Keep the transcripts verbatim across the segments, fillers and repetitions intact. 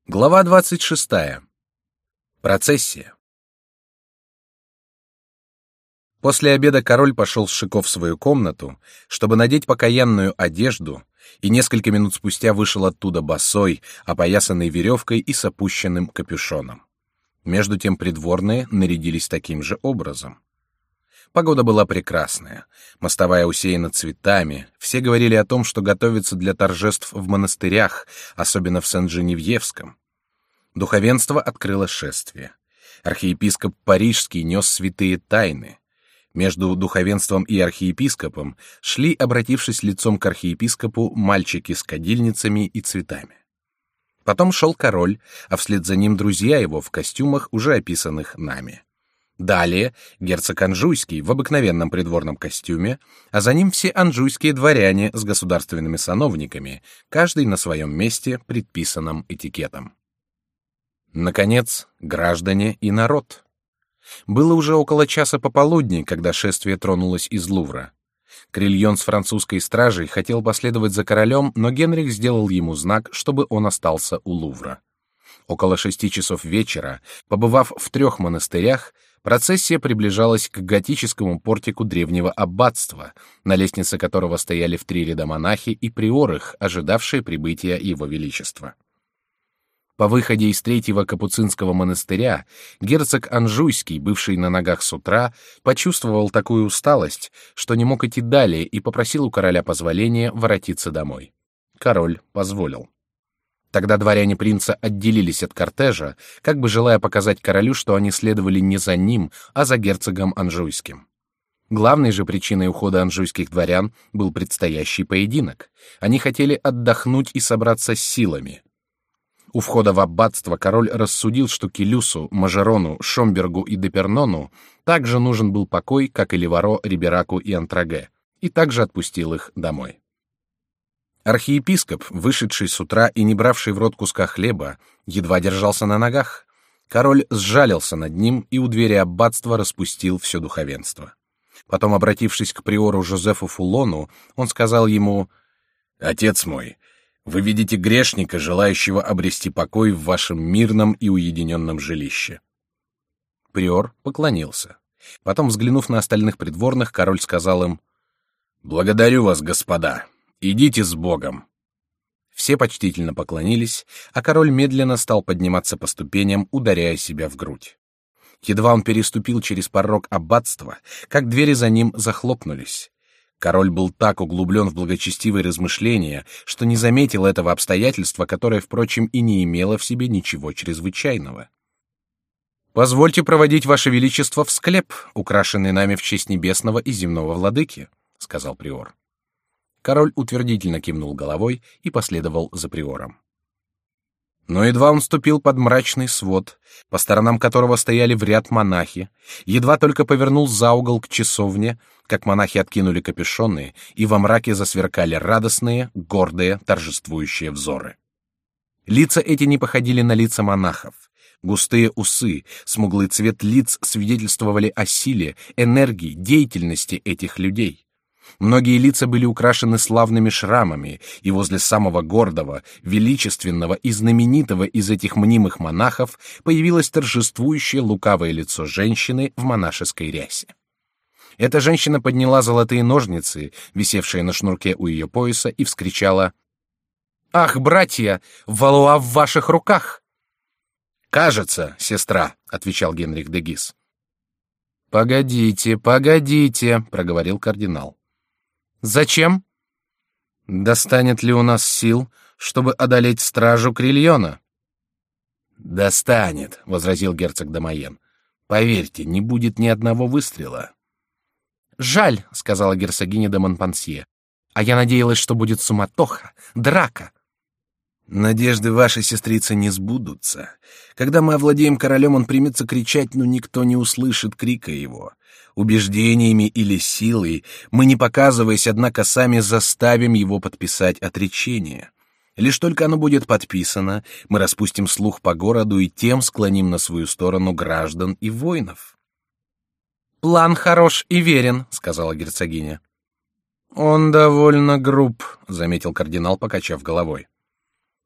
Глава двадцать шестая. Процессия. После обеда король пошел с Шико в свою комнату, чтобы надеть покаянную одежду, и несколько минут спустя вышел оттуда босой, опоясанный веревкой и с опущенным капюшоном. Между тем придворные нарядились таким же образом. Погода была прекрасная, мостовая усеяна цветами, все говорили о том, что готовится для торжеств в монастырях, особенно в Сен-Женевьевском. Духовенство открыло шествие. Архиепископ Парижский нес святые тайны. Между духовенством и архиепископом шли, обратившись лицом к архиепископу, мальчики с кадильницами и цветами. Потом шел король, а вслед за ним друзья его в костюмах, уже описанных нами. Далее герцог Анжуйский в обыкновенном придворном костюме, а за ним все анжуйские дворяне с государственными сановниками, каждый на своем месте, предписанном этикетом. Наконец, граждане и народ. Было уже около часа пополудни, когда шествие тронулось из Лувра. Крильон с французской стражей хотел последовать за королем, но Генрих сделал ему знак, чтобы он остался у Лувра. Около шести часов вечера, побывав в трех монастырях, процессия приближалась к готическому портику древнего аббатства, на лестнице которого стояли в три ряда монахи и приоры, ожидавшие прибытия его величества. По выходе из третьего капуцинского монастыря герцог Анжуйский, бывший на ногах с утра, почувствовал такую усталость, что не мог идти далее, и попросил у короля позволения воротиться домой. Король позволил. Тогда дворяне принца отделились от кортежа, как бы желая показать королю, что они следовали не за ним, а за герцогом Анжуйским. Главной же причиной ухода анжуйских дворян был предстоящий поединок. Они хотели отдохнуть и собраться с силами. У входа в аббатство король рассудил, что Келюсу, Мажерону, Шомбергу и Депернону также нужен был покой, как и Леваро, Рибераку и Антраге, и также отпустил их домой. Архиепископ, вышедший с утра и не бравший в рот куска хлеба, едва держался на ногах. Король сжалился над ним и у двери аббатства распустил все духовенство. Потом, обратившись к приору Жозефу Фулону, он сказал ему: «Отец мой, вы видите грешника, желающего обрести покой в вашем мирном и уединенном жилище». Приор поклонился. Потом, взглянув на остальных придворных, король сказал им: «Благодарю вас, господа. Идите с Богом». Все почтительно поклонились, а король медленно стал подниматься по ступеням, ударяя себя в грудь. Едва он переступил через порог аббатства, как двери за ним захлопнулись. Король был так углублен в благочестивые размышления, что не заметил этого обстоятельства, которое, впрочем, и не имело в себе ничего чрезвычайного. «Позвольте проводить ваше величество в склеп, украшенный нами в честь небесного и земного владыки», — сказал приор. Король утвердительно кивнул головой и последовал за приором. Но едва он ступил под мрачный свод, по сторонам которого стояли в ряд монахи, едва только повернул за угол к часовне, как монахи откинули капюшоны, и во мраке засверкали радостные, гордые, торжествующие взоры. Лица эти не походили на лица монахов. Густые усы, смуглый цвет лиц свидетельствовали о силе, энергии, деятельности этих людей. Многие лица были украшены славными шрамами, и возле самого гордого, величественного и знаменитого из этих мнимых монахов появилось торжествующее лукавое лицо женщины в монашеской рясе. Эта женщина подняла золотые ножницы, висевшие на шнурке у ее пояса, и вскричала: «Ах, братья, Валуа в ваших руках!» «Кажется, сестра», — отвечал Генрих де Гиз. «Погодите, погодите», — проговорил кардинал. «Зачем?» «Достанет ли у нас сил, чтобы одолеть стражу Крильона?» «Достанет», — возразил герцог де Майен. «Поверьте, не будет ни одного выстрела». «Жаль», — сказала герцогиня де Монпансье. «А я надеялась, что будет суматоха, драка». «Надежды вашей сестрицы не сбудутся. Когда мы овладеем королем, он примется кричать, но никто не услышит крика его. Убеждениями или силой мы, не показываясь, однако, сами заставим его подписать отречение. Лишь только оно будет подписано, мы распустим слух по городу и тем склоним на свою сторону граждан и воинов». «План хорош и верен», — сказала герцогиня. «Он довольно груб», — заметил кардинал, покачав головой.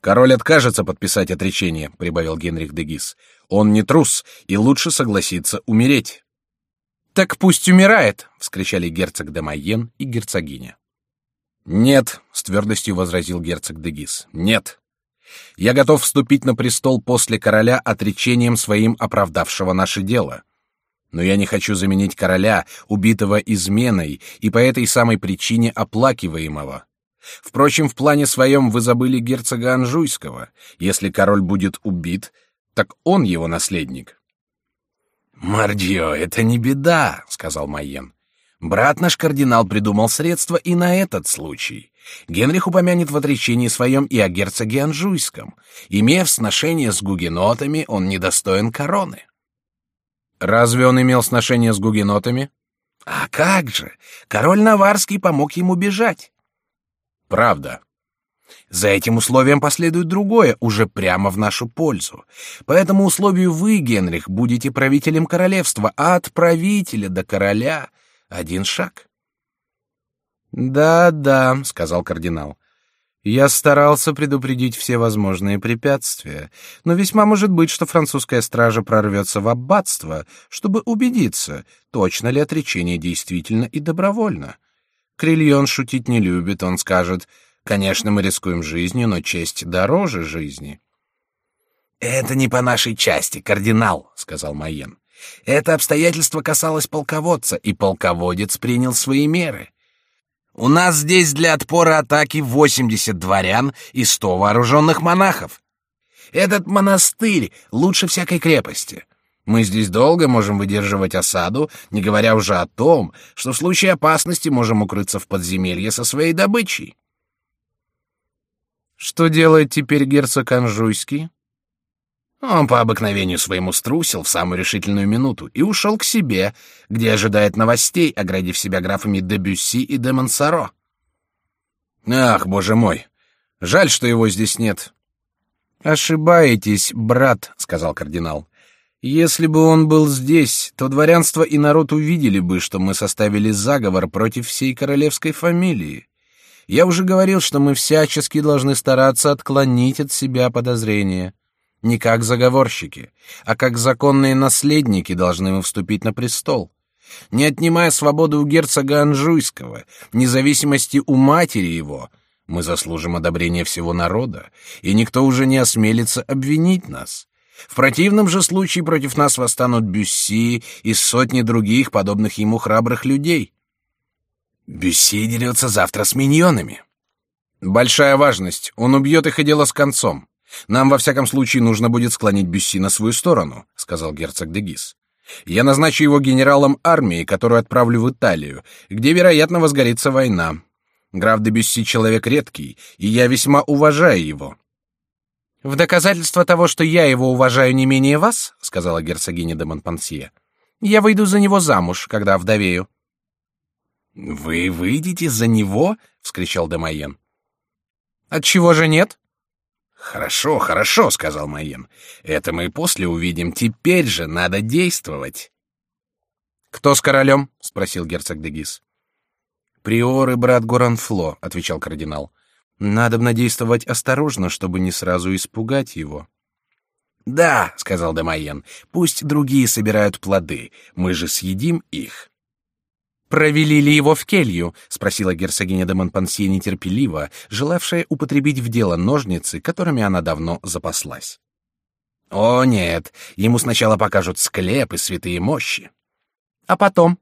Король откажется подписать отречение, прибавил Генрих де Гис. Он не трус, и лучше согласится умереть. Так пусть умирает, вскричали герцог де Майен и герцогиня. Нет, с твердостью возразил герцог де Гис. Нет. Я готов вступить на престол после короля отречением своим, оправдавшего наше дело. Но я не хочу заменить короля, убитого изменой и по этой самой причине оплакиваемого. Впрочем, в плане своем вы забыли герцога Анжуйского. Если король будет убит, так он его наследник. «Мордье, это не беда», — сказал Майен. «Брат наш кардинал придумал средства и на этот случай. Генрих упомянет в отречении своем и о герцоге Анжуйском. Имея сношение с гугенотами, он недостоин короны». «Разве он имел сношение с гугенотами?» «А как же! Король Наварский помог ему бежать». «Правда. За этим условием последует другое, уже прямо в нашу пользу. По этому условию вы, Генрих, будете правителем королевства, а от правителя до короля один шаг». «Да-да», — сказал кардинал. «Я старался предупредить все возможные препятствия, но весьма может быть, что французская стража прорвется в аббатство, чтобы убедиться, точно ли отречение действительно и добровольно. Крильон шутить не любит, он скажет: конечно, мы рискуем жизнью, но честь дороже жизни». «Это не по нашей части, кардинал», — сказал Майен. «Это обстоятельство касалось полководца, и полководец принял свои меры. У нас здесь для отпора атаки восемьдесят дворян и сто вооруженных монахов. Этот монастырь лучше всякой крепости. Мы здесь долго можем выдерживать осаду, не говоря уже о том, что в случае опасности можем укрыться в подземелье со своей добычей». «Что делает теперь герцог Анжуйский?» Он по обыкновению своему струсил в самую решительную минуту и ушел к себе, где ожидает новостей, оградив себя графами де Бюсси и де Монсоро. «Ах, боже мой! Жаль, что его здесь нет». «Ошибаетесь, брат», — сказал кардинал. «Если бы он был здесь, то дворянство и народ увидели бы, что мы составили заговор против всей королевской фамилии. Я уже говорил, что мы всячески должны стараться отклонить от себя подозрения. Не как заговорщики, а как законные наследники должны мы вступить на престол. Не отнимая свободы у герцога Анжуйского, независимости у матери его, мы заслужим одобрения всего народа, и никто уже не осмелится обвинить нас. В противном же случае против нас восстанут Бюсси и сотни других, подобных ему храбрых людей. Бюсси дерется завтра с миньонами». «Большая важность. Он убьет их, и дело с концом. Нам, во всяком случае, нужно будет склонить Бюсси на свою сторону», — сказал герцог де Гис. «Я назначу его генералом армии, которую отправлю в Италию, где, вероятно, возгорится война. Граф де Бюсси человек редкий, и я весьма уважаю его». «В доказательство того, что я его уважаю не менее вас, — сказала герцогиня де Монпансье, — я выйду за него замуж, когда овдовею». «Вы выйдете за него?» — вскричал де Майен. «Отчего же нет?» «Хорошо, хорошо», — сказал Майен. «Это мы после увидим. Теперь же надо действовать». «Кто с королем?» — спросил герцог де Гис. «Приор и брат Горанфло», — отвечал кардинал. «Надобно действовать осторожно, чтобы не сразу испугать его». «Да», — сказал де Майен, — «пусть другие собирают плоды, мы же съедим их». «Провели ли его в келью?» — спросила герцогиня де Монпансье нетерпеливо, желавшая употребить в дело ножницы, которыми она давно запаслась. «О, нет, ему сначала покажут склеп и святые мощи». «А потом?»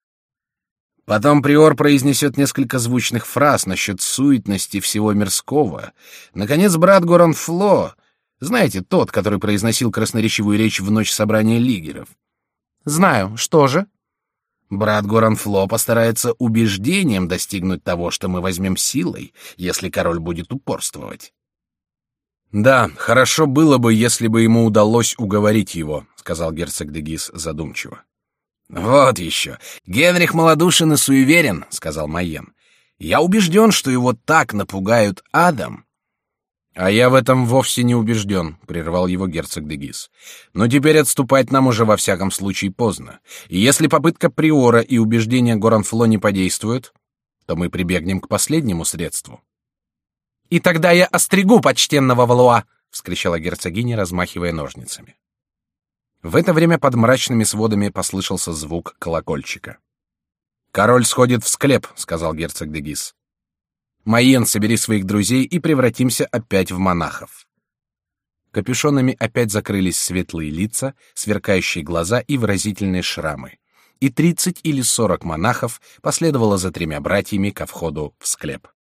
«Потом приор произнесет несколько звучных фраз насчет суетности всего мирского. Наконец, брат Горанфло, знаете, тот, который произносил красноречивую речь в ночь собрания лигеров». «Знаю. Что же?» Брат Горанфло постарается убеждением достигнуть того, что мы возьмем силой, если король будет упорствовать». «Да, хорошо было бы, если бы ему удалось уговорить его», — сказал герцог де Гис задумчиво. «Вот еще. Генрих малодушен и суеверен», — сказал Майен. «Я убежден, что его так напугают адом». «А я в этом вовсе не убежден», — прервал его герцог де Гис. «Но теперь отступать нам уже во всяком случае поздно. И если попытка приора и убеждения Горанфло не подействуют, то мы прибегнем к последнему средству». «И тогда я остригу почтенного Валуа!» — вскричала герцогиня, размахивая ножницами. В это время под мрачными сводами послышался звук колокольчика. «Король сходит в склеп», — сказал герцог де Гис. «Майен, собери своих друзей и превратимся опять в монахов». Капюшонами опять закрылись светлые лица, сверкающие глаза и выразительные шрамы, и тридцать или сорок монахов последовало за тремя братьями ко входу в склеп.